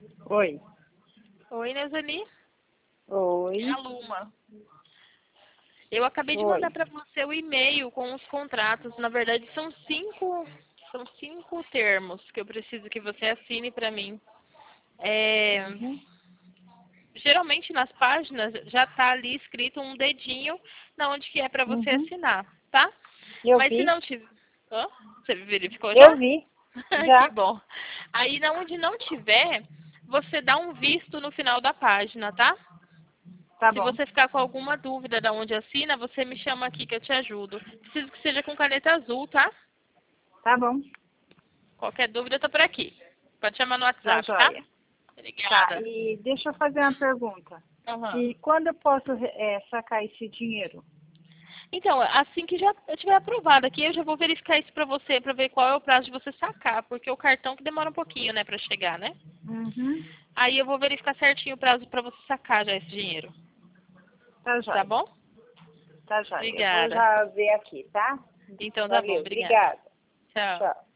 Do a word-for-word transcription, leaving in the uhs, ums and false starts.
Oi. Oi, Neuzani. Oi. É a Luma. Eu acabei de Oi. mandar para você o e-mail com os contratos. Na verdade, são cinco, são cinco termos que eu preciso que você assine para mim. É, Uhum. Geralmente nas páginas já está ali escrito um dedinho na onde que é para você Uhum. assinar, tá? Eu Mas se vi. não tiver... Hã? Você verificou Eu já? vi. Que Já. bom. Aí, na onde não tiver, você dá um visto no final da página, tá? Tá Se bom. você ficar com alguma dúvida de onde assina, você me chama aqui que eu te ajudo. Preciso que seja com caneta azul, tá? Tá bom. Qualquer dúvida, eu tô por aqui. Pode chamar no Tá WhatsApp, tá? joia. Tá. Obrigada. E deixa eu fazer uma pergunta. Aham. E quando eu posso é, sacar esse dinheiro? Então, assim que já eu tiver aprovado aqui, eu já vou verificar isso pra você, pra ver qual é o prazo de você sacar, porque o cartão que demora um pouquinho, né, pra chegar, né? Uhum. Aí eu vou verificar certinho o prazo pra você sacar já esse dinheiro. Tá Tá joia. bom? Tá joia. Eu vou Obrigada. já ver aqui, tá? Então tá bom, Valeu. obrigada. Obrigada. Tchau. Tchau.